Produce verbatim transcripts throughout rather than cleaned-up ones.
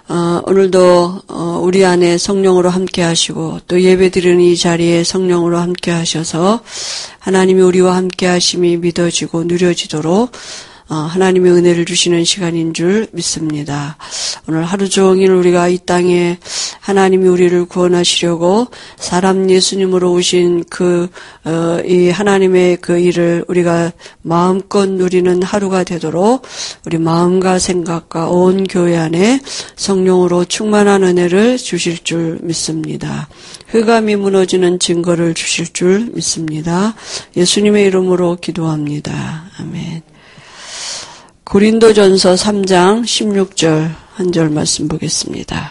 어, 오늘도 어, 우리 안에 성령으로 함께 하시고 또 예배드리는 이 자리에 성령으로 함께 하셔서 하나님이 우리와 함께 하심이 믿어지고 누려지도록 어, 하나님의 은혜를 주시는 시간인 줄 믿습니다. 오늘 하루 종일 우리가 이 땅에 하나님이 우리를 구원하시려고 사람 예수님으로 오신 그, 어, 이 하나님의 그 일을 우리가 마음껏 누리는 하루가 되도록 우리 마음과 생각과 온 교회 안에 성령으로 충만한 은혜를 주실 줄 믿습니다. 흑암이 무너지는 증거를 주실 줄 믿습니다. 예수님의 이름으로 기도합니다. 아멘. 고린도전서 삼 장 십육 절 한 절 말씀 보겠습니다.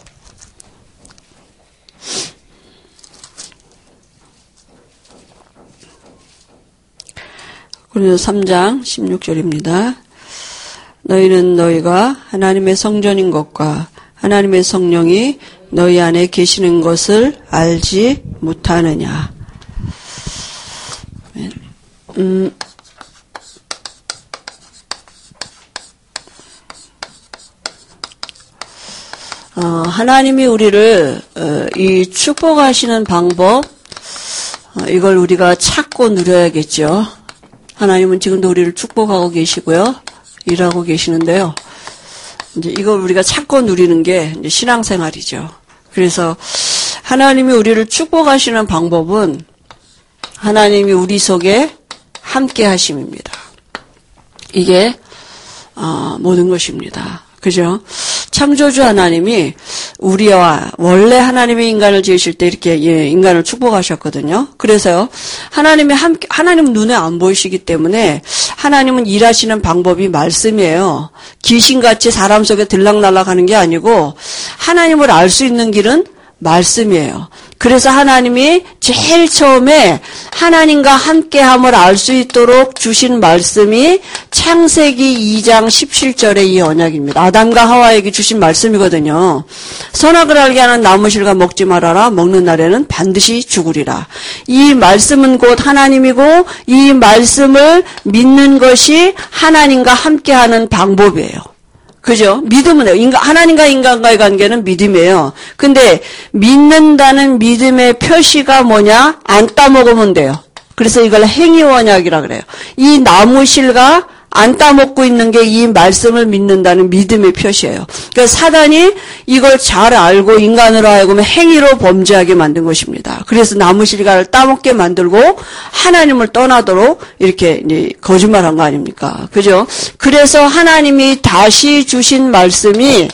고린도전서 삼 장 십육 절입니다. 너희는 너희가 하나님의 성전인 것과 하나님의 성령이 너희 안에 계시는 것을 알지 못하느냐. 음, 어, 하나님이 우리를 어, 이 축복하시는 방법, 어, 이걸 우리가 찾고 누려야겠죠. 하나님은 지금도 우리를 축복하고 계시고요, 일하고 계시는데요. 이제 이걸 우리가 찾고 누리는 게 이제 신앙생활이죠. 그래서 하나님이 우리를 축복하시는 방법은 하나님이 우리 속에 함께 하심입니다. 이게 어, 모든 것입니다. 그죠? 창조주 하나님이 우리와 원래 하나님이 인간을 지으실 때 이렇게 예, 인간을 축복하셨거든요. 그래서요, 하나님이 함께, 하나님 눈에 안 보이시기 때문에 하나님은 일하시는 방법이 말씀이에요. 귀신같이 사람 속에 들락날락 하는 게 아니고 하나님을 알 수 있는 길은 말씀이에요. 그래서 하나님이 제일 처음에 하나님과 함께함을 알 수 있도록 주신 말씀이 창세기 이 장 십칠 절의 이 언약입니다. 아담과 하와에게 주신 말씀이거든요. 선악을 알게 하는 나무실과 먹지 말아라. 먹는 날에는 반드시 죽으리라. 이 말씀은 곧 하나님이고 이 말씀을 믿는 것이 하나님과 함께하는 방법이에요. 그죠? 믿음은, 인간, 하나님과 인간과의 관계는 믿음이에요. 근데 믿는다는 믿음의 표시가 뭐냐? 안 따먹으면 돼요. 그래서 이걸 행위원약이라 그래요. 이 나무실과 안 따먹고 있는 게 이 말씀을 믿는다는 믿음의 표시예요. 그러니까 사단이 이걸 잘 알고 인간으로 하여금 행위로 범죄하게 만든 것입니다. 그래서 나무실과를 따먹게 만들고 하나님을 떠나도록 이렇게 이제 거짓말한 거 아닙니까? 그죠? 그래서 하나님이 다시 주신 말씀이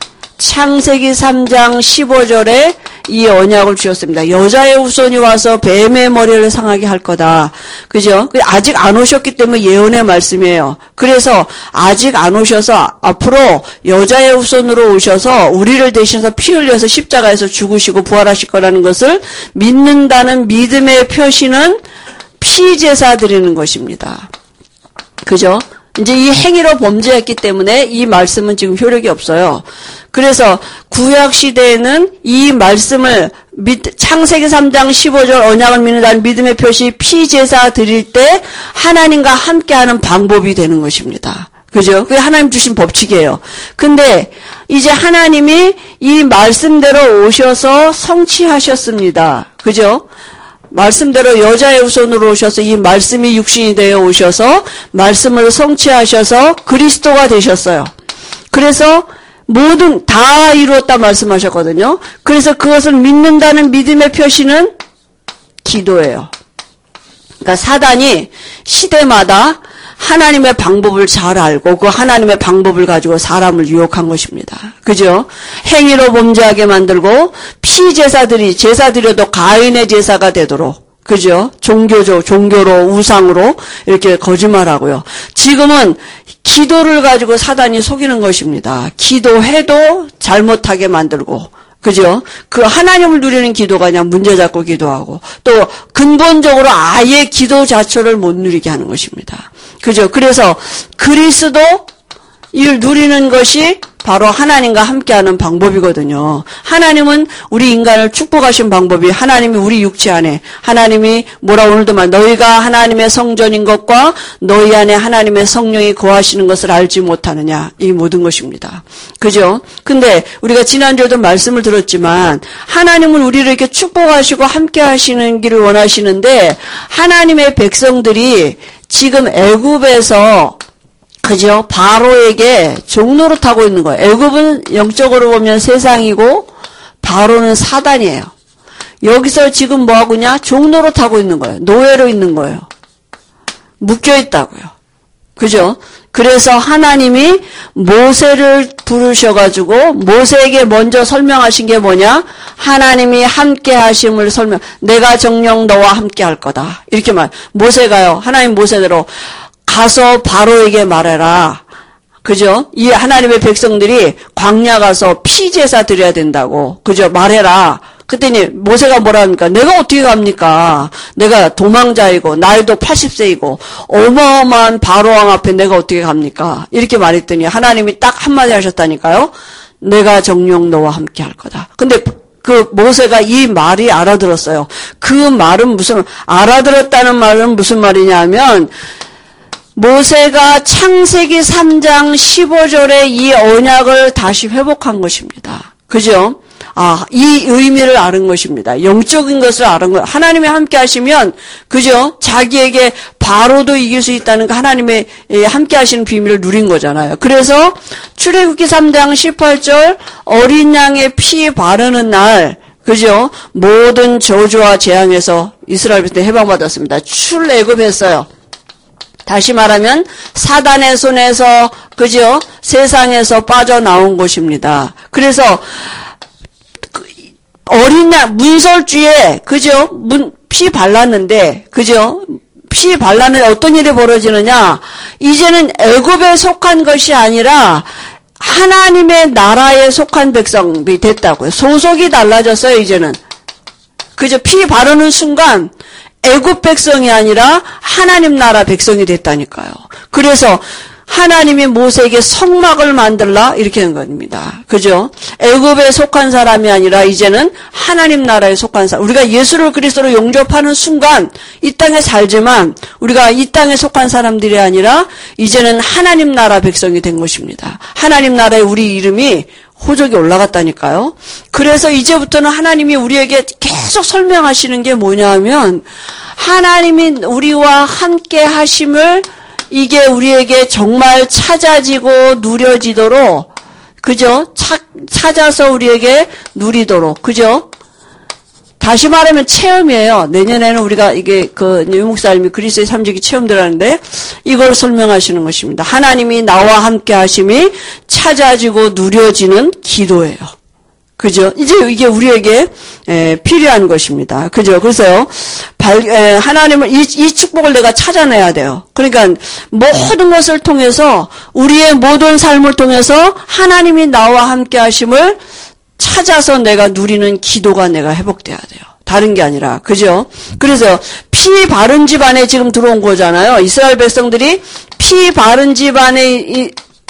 창세기 삼 장 십오 절에 이 언약을 주셨습니다. 여자의 후손이 와서 뱀의 머리를 상하게 할 거다. 그죠? 아직 안 오셨기 때문에 예언의 말씀이에요. 그래서 아직 안 오셔서 앞으로 여자의 후손으로 오셔서 우리를 대신해서 피 흘려서 십자가에서 죽으시고 부활하실 거라는 것을 믿는다는 믿음의 표시는 피제사 드리는 것입니다. 그죠? 이제 이 행위로 범죄했기 때문에 이 말씀은 지금 효력이 없어요. 그래서 구약 시대에는 이 말씀을 창세기 삼 장 십오 절 언약을 믿는다는 믿음의 표시 피제사 드릴 때 하나님과 함께하는 방법이 되는 것입니다. 그죠? 그게 하나님 주신 법칙이에요. 근데 이제 하나님이 이 말씀대로 오셔서 성취하셨습니다. 그죠? 말씀대로 여자의 후손으로 오셔서 이 말씀이 육신이 되어 오셔서 말씀을 성취하셔서 그리스도가 되셨어요. 그래서 모든 다 이루었다 말씀하셨거든요. 그래서 그것을 믿는다는 믿음의 표시는 기도예요. 그러니까 사단이 시대마다 하나님의 방법을 잘 알고 그 하나님의 방법을 가지고 사람을 유혹한 것입니다. 그죠? 행위로 범죄하게 만들고 피제사들이 제사 드려도 가인의 제사가 되도록, 그죠? 종교적, 종교로, 우상으로 이렇게 거짓말하고요. 지금은 기도를 가지고 사단이 속이는 것입니다. 기도해도 잘못하게 만들고, 그죠? 그 하나님을 누리는 기도가 그냥 문제 잡고 기도하고, 또 근본적으로 아예 기도 자체를 못 누리게 하는 것입니다. 그죠? 그래서 그리스도 일 누리는 것이 바로 하나님과 함께하는 방법이거든요. 하나님은 우리 인간을 축복하신 방법이 하나님이 우리 육체 안에 하나님이 뭐라 오늘도 말 너희가 하나님의 성전인 것과 너희 안에 하나님의 성령이 거하시는 것을 알지 못하느냐 이 모든 것입니다. 그죠? 근데 우리가 지난주에도 말씀을 들었지만 하나님은 우리를 이렇게 축복하시고 함께하시는 길을 원하시는데 하나님의 백성들이 지금 애굽에서 그죠? 바로에게 종노릇하고 있는 거예요. 애굽은 영적으로 보면 세상이고 바로는 사단이에요. 여기서 지금 뭐하고 있냐? 종노릇하고 있는 거예요. 노예로 있는 거예요. 묶여 있다고요. 그죠? 그래서 하나님이 모세를 부르셔가지고 모세에게 먼저 설명하신 게 뭐냐? 하나님이 함께 하심을 설명, 내가 정녕 너와 함께 할 거다. 이렇게 말. 모세가요. 하나님 모세대로 가서 바로에게 말해라. 그죠? 이 하나님의 백성들이 광야 가서 피제사 드려야 된다고. 그죠? 말해라. 그랬더니 모세가 뭐라 합니까? 내가 어떻게 갑니까? 내가 도망자이고 나이도 팔십 세이고 어마어마한 바로왕 앞에 내가 어떻게 갑니까? 이렇게 말했더니 하나님이 딱 한마디 하셨다니까요. 내가 정녕 너와 함께 할 거다. 근데 그 모세가 이 말이 알아들었어요. 그 말은 무슨 알아들었다는 말은 무슨 말이냐면 모세가 창세기 삼 장 십오 절에 이 언약을 다시 회복한 것입니다. 그죠? 아, 이 의미를 아는 것입니다. 영적인 것을 아는 것. 하나님이 함께 하시면, 그죠? 자기에게 바로도 이길 수 있다는 거 하나님의 함께 하시는 비밀을 누린 거잖아요. 그래서 출애굽기 삼 장 십팔 절 어린 양의 피 바르는 날, 그죠? 모든 저주와 재앙에서 이스라엘 백성들 해방받았습니다. 출애굽했어요. 다시 말하면 사단의 손에서 그죠? 세상에서 빠져나온 것입니다. 그래서 어린 양 문설주에 그죠? 문, 피 발랐는데 그죠? 피 발랐는데 어떤 일이 벌어지느냐? 이제는 애굽에 속한 것이 아니라 하나님의 나라에 속한 백성이 됐다고요. 소속이 달라졌어요. 이제는 그죠? 피 바르는 순간 애굽 백성이 아니라 하나님 나라 백성이 됐다니까요. 그래서 하나님이 모세에게 성막을 만들라 이렇게 한 겁니다. 그죠? 애굽에 속한 사람이 아니라 이제는 하나님 나라에 속한 사람. 우리가 예수를 그리스도로 영접하는 순간 이 땅에 살지만 우리가 이 땅에 속한 사람들이 아니라 이제는 하나님 나라 백성이 된 것입니다. 하나님 나라에 우리 이름이 호적이 올라갔다니까요. 그래서 이제부터는 하나님이 우리에게 계속 설명하시는 게 뭐냐면 하나님이 우리와 함께 하심을 이게 우리에게 정말 찾아지고 누려지도록 그죠? 차, 찾아서 우리에게 누리도록 그죠? 다시 말하면 체험이에요. 내년에는 우리가 이게 그 유목사님이 그리스도의 삼지기 체험들하는데 이걸 설명하시는 것입니다. 하나님이 나와 함께 하심이 찾아지고 누려지는 기도예요. 그죠? 이제 이게 우리에게 에, 필요한 것입니다. 그죠? 그래서요, 발, 에, 하나님을, 이, 이 축복을 내가 찾아내야 돼요. 그러니까, 모든 것을 통해서, 우리의 모든 삶을 통해서 하나님이 나와 함께 하심을 찾아서 내가 누리는 기도가 내가 회복돼야 돼요. 다른 게 아니라. 그죠? 그래서, 피 바른 집안에 지금 들어온 거잖아요. 이스라엘 백성들이 피 바른 집안에, 이,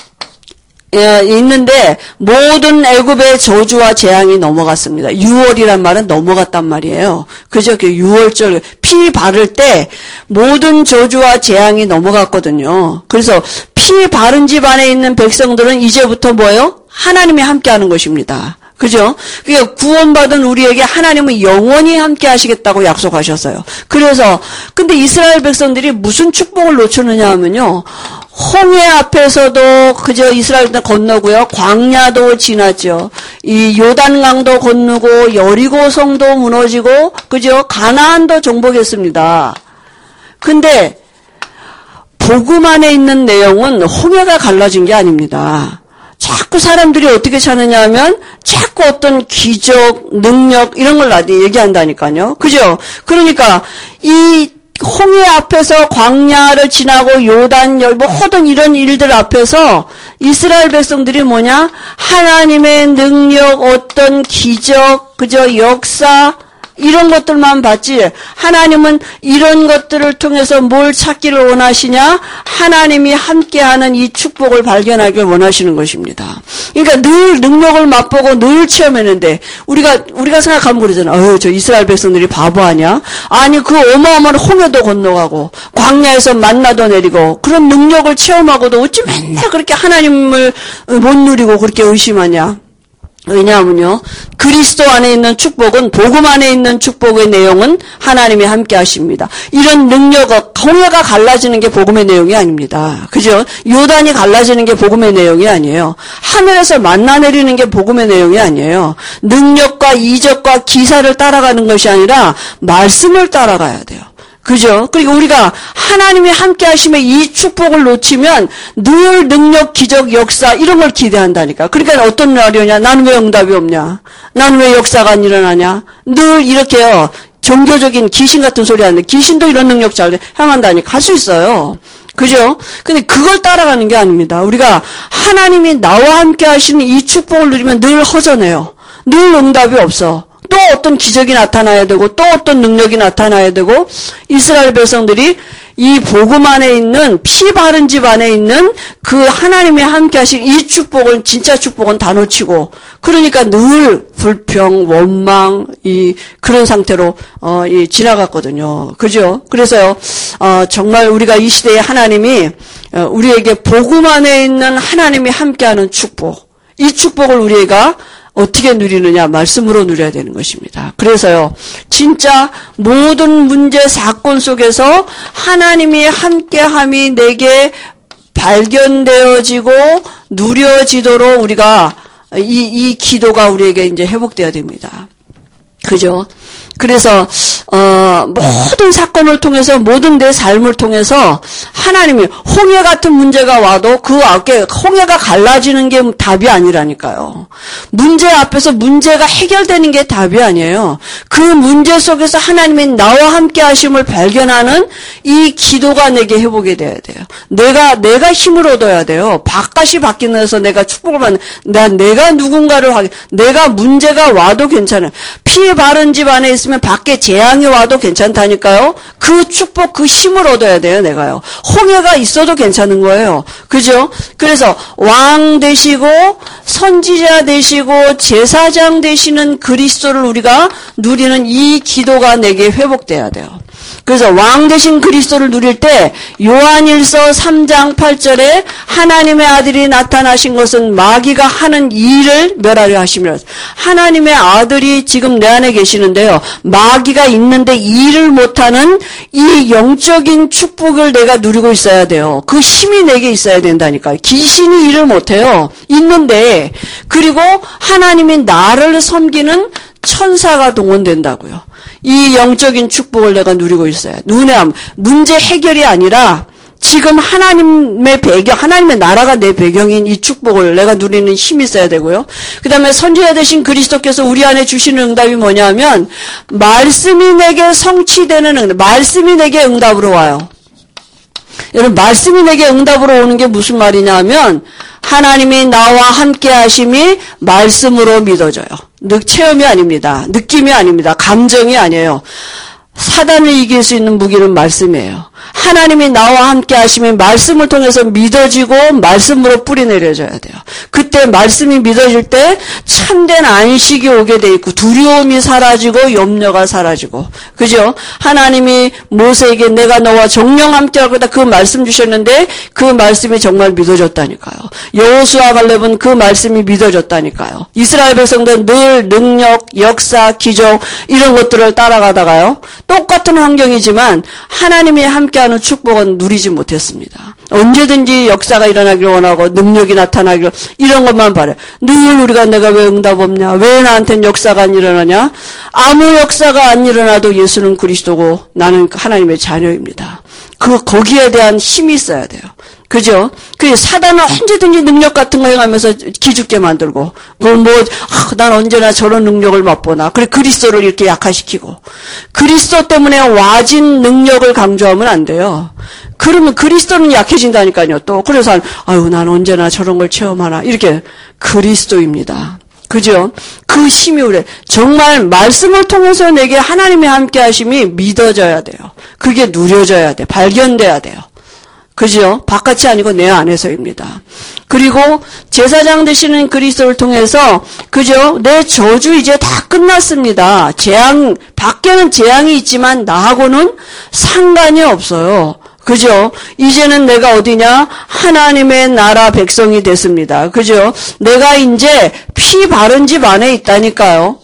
예, 있는데 모든 애굽의 저주와 재앙이 넘어갔습니다. 유월이란 말은 넘어갔단 말이에요. 그죠? 그 유월절 피 바를 때 모든 저주와 재앙이 넘어갔거든요. 그래서 피 바른 집 안에 있는 백성들은 이제부터 뭐예요? 하나님이 함께하는 것입니다. 그죠? 그러니까 구원받은 우리에게 하나님은 영원히 함께 하시겠다고 약속하셨어요. 그래서 근데 이스라엘 백성들이 무슨 축복을 놓쳤느냐 하면요. 홍해 앞에서도 그저 이스라엘도 건너고요. 광야도 지났죠. 이 요단강도 건너고 여리고성도 무너지고 그죠? 가나안도 정복했습니다. 근데 복음 안에 있는 내용은 홍해가 갈라진 게 아닙니다. 자꾸 사람들이 어떻게 찾느냐 하면 자꾸 어떤 기적, 능력 이런 걸 얘기한다니까요. 그죠? 그러니까 이 홍해 앞에서 광야를 지나고 요단 모든 이런 일들 앞에서 이스라엘 백성들이 뭐냐? 하나님의 능력, 어떤 기적, 그저 역사, 이런 것들만 봤지 하나님은 이런 것들을 통해서 뭘 찾기를 원하시냐? 하나님이 함께하는 이 축복을 발견하길 원하시는 것입니다. 그러니까 늘 능력을 맛보고 늘 체험했는데 우리가 우리가 생각하면 그러잖아. 어휴, 저 이스라엘 백성들이 바보 아니야? 아니 그 어마어마한 홍해도 건너가고 광야에서 만나도 내리고 그런 능력을 체험하고도 어찌 맨날 그렇게 하나님을 못 누리고 그렇게 의심하냐? 왜냐하면요, 그리스도 안에 있는 축복은, 복음 안에 있는 축복의 내용은 하나님이 함께 하십니다. 이런 능력, 홍해가 갈라지는 게 복음의 내용이 아닙니다. 그죠? 요단이 갈라지는 게 복음의 내용이 아니에요. 하늘에서 만나 내리는 게 복음의 내용이 아니에요. 능력과 이적과 기사를 따라가는 것이 아니라 말씀을 따라가야 돼요. 그죠? 그리고 우리가 하나님이 함께 하시면 이 축복을 놓치면 늘 능력, 기적, 역사 이런 걸 기대한다니까. 그러니까 어떤 날이냐? 나는 왜 응답이 없냐? 나는 왜 역사가 안 일어나냐? 늘 이렇게요. 종교적인 귀신 같은 소리 하는데 귀신도 이런 능력 잘 행한다니까 할 수 있어요. 그죠? 근데 그걸 따라가는 게 아닙니다. 우리가 하나님이 나와 함께 하시는 이 축복을 누리면 늘 허전해요. 늘 응답이 없어. 또 어떤 기적이 나타나야 되고 또 어떤 능력이 나타나야 되고 이스라엘 백성들이 이 복음 안에 있는 피 바른 집 안에 있는 그 하나님이 함께 하신 이 축복은 진짜 축복은 다 놓치고 그러니까 늘 불평, 원망 이 그런 상태로 어, 이 지나갔거든요. 그죠? 그래서요. 어, 정말 우리가 이 시대에 하나님이 어, 우리에게 복음 안에 있는 하나님이 함께하는 축복 이 축복을 우리가 어떻게 누리느냐? 말씀으로 누려야 되는 것입니다. 그래서요, 진짜 모든 문제, 사건 속에서 하나님이 함께함이 내게 발견되어지고 누려지도록 우리가 이, 이 기도가 우리에게 이제 회복되어야 됩니다. 그죠? 그래서 어, 모든 사건을 통해서 모든 내 삶을 통해서 하나님이 홍해 같은 문제가 와도 그 앞에 홍해가 갈라지는 게 답이 아니라니까요. 문제 앞에서 문제가 해결되는 게 답이 아니에요. 그 문제 속에서 하나님이 나와 함께 하심을 발견하는 이 기도가 내게 회복이 돼야 돼요. 내가 내가 힘을 얻어야 돼요. 바깥이 바뀌면서 내가 축복을 받는 나 내가 누군가를 하게 내가 문제가 와도 괜찮아요. 피 바른 집 안에 있으면 밖에 재앙이 와도 괜찮다니까요. 그 축복, 그 힘을 얻어야 돼요, 내가요. 홍해가 있어도 괜찮은 거예요. 그죠? 그래서 왕 되시고 선지자 되시고 제사장 되시는 그리스도를 우리가 누리는 이 기도가 내게 회복돼야 돼요. 그래서 왕 되신 그리스도를 누릴 때 요한일서 삼 장 팔 절에 하나님의 아들이 나타나신 것은 마귀가 하는 일을 멸하려 하심이라. 하나님의 아들이 지금 내 안에 계시는데요. 마귀가 있는데 일을 못하는 이 영적인 축복을 내가 누리고 있어야 돼요. 그 힘이 내게 있어야 된다니까요. 귀신이 일을 못해요. 있는데 그리고 하나님이 나를 섬기는 천사가 동원된다고요. 이 영적인 축복을 내가 누리고 있어요. 눈에 함 문제 해결이 아니라 지금 하나님의 배경, 하나님의 나라가 내 배경인 이 축복을 내가 누리는 힘이 있어야 되고요. 그 다음에 선지자 되신 그리스도께서 우리 안에 주시는 응답이 뭐냐면 말씀이 내게 성취되는 응답, 말씀이 내게 응답으로 와요. 여러분 말씀이 내게 응답으로 오는 게 무슨 말이냐 하면 하나님이 나와 함께 하심이 말씀으로 믿어져요. 체험이 아닙니다. 느낌이 아닙니다. 감정이 아니에요. 사단을 이길 수 있는 무기는 말씀이에요. 하나님이 나와 함께 하시면 말씀을 통해서 믿어지고 말씀으로 뿌리 내려져야 돼요. 그때 말씀이 믿어질 때 참된 안식이 오게 돼 있고 두려움이 사라지고 염려가 사라지고 그죠? 하나님이 모세에게 내가 너와 정령 함께 할 거다 그 말씀 주셨는데 그 말씀이 정말 믿어졌다니까요. 여호수아 갈렙은 그 말씀이 믿어졌다니까요. 이스라엘 백성들은 늘 능력, 역사, 기적 이런 것들을 따라가다가요. 똑같은 환경이지만 하나님이 함께하는 축복은 누리지 못했습니다. 언제든지 역사가 일어나기를 원하고 능력이 나타나기를 이런 것만 바래. 늘 우리가 내가 왜 응답 없냐? 왜 나한테는 역사가 안 일어나냐? 아무 역사가 안 일어나도 예수는 그리스도고 나는 하나님의 자녀입니다. 그 거기에 대한 힘이 있어야 돼요. 그죠? 그 사단은 언제든지 능력 같은 거 행하면서 기죽게 만들고 뭐, 뭐, 아, 난 언제나 저런 능력을 맛보나. 그래 그리스도를 이렇게 약화시키고 그리스도 때문에 와진 능력을 강조하면 안 돼요. 그러면 그리스도는 약해진다니까요. 또 그래서 아유 난 언제나 저런 걸 체험하나 이렇게 그리스도입니다. 그죠? 그 힘이 우리 정말 말씀을 통해서 내게 하나님의 함께 하심이 믿어져야 돼요. 그게 누려져야 돼. 발견돼야 돼요. 그죠? 바깥이 아니고 내 안에서입니다. 그리고 제사장 되시는 그리스도를 통해서 그죠? 내 저주 이제 다 끝났습니다. 재앙 밖에는 재앙이 있지만 나하고는 상관이 없어요. 그죠? 이제는 내가 어디냐? 하나님의 나라 백성이 됐습니다. 그죠? 내가 이제 피 바른 집 안에 있다니까요.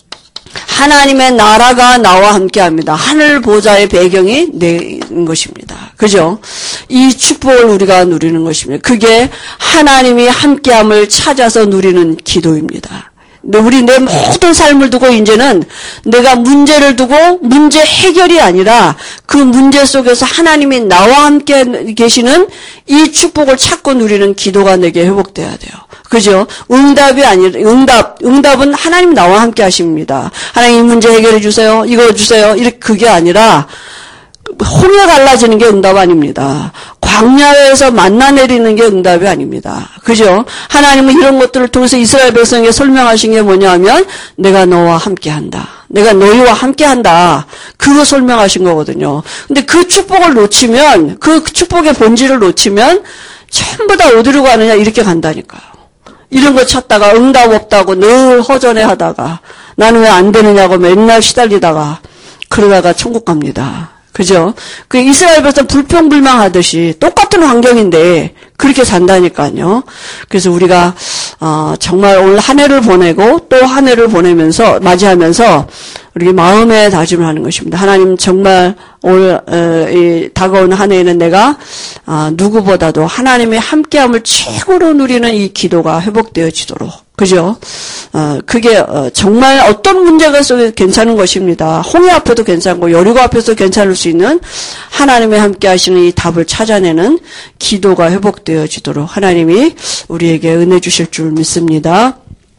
하나님의 나라가 나와 함께합니다. 하늘 보좌의 배경이 내 것입니다. 그죠? 이 축복을 우리가 누리는 것입니다. 그게 하나님이 함께함을 찾아서 누리는 기도입니다. 우리 내 모든 삶을 두고 이제는 내가 문제를 두고 문제 해결이 아니라 그 문제 속에서 하나님이 나와 함께 계시는 이 축복을 찾고 누리는 기도가 내게 회복돼야 돼요. 그죠? 응답이 아니라, 응답, 응답은 하나님 나와 함께 하십니다. 하나님 이 문제 해결해 주세요. 이거 주세요. 이렇게 그게 아니라, 홍해 갈라지는 게 응답 아닙니다. 광야에서 만나 내리는 게 응답이 아닙니다. 그죠? 하나님은 이런 것들을 통해서 이스라엘 백성에게 설명하신 게 뭐냐면, 내가 너와 함께 한다. 내가 너희와 함께 한다. 그거 설명하신 거거든요. 근데 그 축복을 놓치면, 그 축복의 본질을 놓치면, 전부 다 어디로 가느냐, 이렇게 간다니까요. 이런 거 찾다가 응답 없다고 늘 허전해 하다가 나는 왜 안 되느냐고 맨날 시달리다가 그러다가 천국 갑니다. 그죠? 그 이스라엘 백성 불평불망하듯이 똑같은 환경인데 그렇게 산다니까요. 그래서 우리가 어, 정말 오늘 한 해를 보내고 또 한 해를 보내면서 맞이하면서 우리 마음에 다짐을 하는 것입니다. 하나님 정말 올 어, 이 다가오는 한 해에는 내가 어, 누구보다도 하나님의 함께함을 최고로 누리는 이 기도가 회복되어지도록 그죠? 어, 그게 어, 정말 어떤 문제가 속에 괜찮은 것입니다. 홍해 앞에도 괜찮고 여리고 앞에서 괜찮을 수 있는 하나님의 함께하시는 이 답을 찾아내는 기도가 회복되어지도록 하나님이 우리에게 은혜 주실 줄 믿습니다.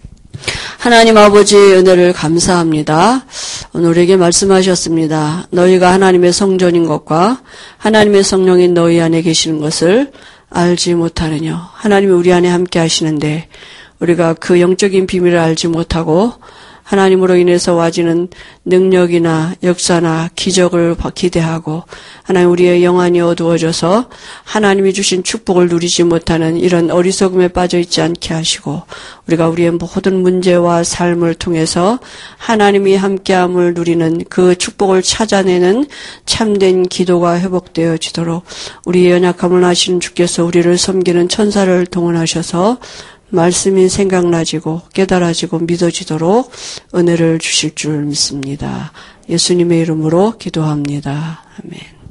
하나님 아버지 은혜를 감사합니다. 오늘 우리에게 말씀하셨습니다. 너희가 하나님의 성전인 것과 하나님의 성령인 너희 안에 계시는 것을 알지 못하느냐. 하나님이 우리 안에 함께 하시는데 우리가 그 영적인 비밀을 알지 못하고 하나님으로 인해서 와지는 능력이나 역사나 기적을 기대하고 하나님 우리의 영안이 어두워져서 하나님이 주신 축복을 누리지 못하는 이런 어리석음에 빠져 있지 않게 하시고 우리가 우리의 모든 문제와 삶을 통해서 하나님이 함께함을 누리는 그 축복을 찾아내는 참된 기도가 회복되어지도록 우리의 연약함을 아시는 주께서 우리를 섬기는 천사를 동원하셔서 말씀이 생각나지고 깨달아지고 믿어지도록 은혜를 주실 줄 믿습니다. 예수님의 이름으로 기도합니다. 아멘.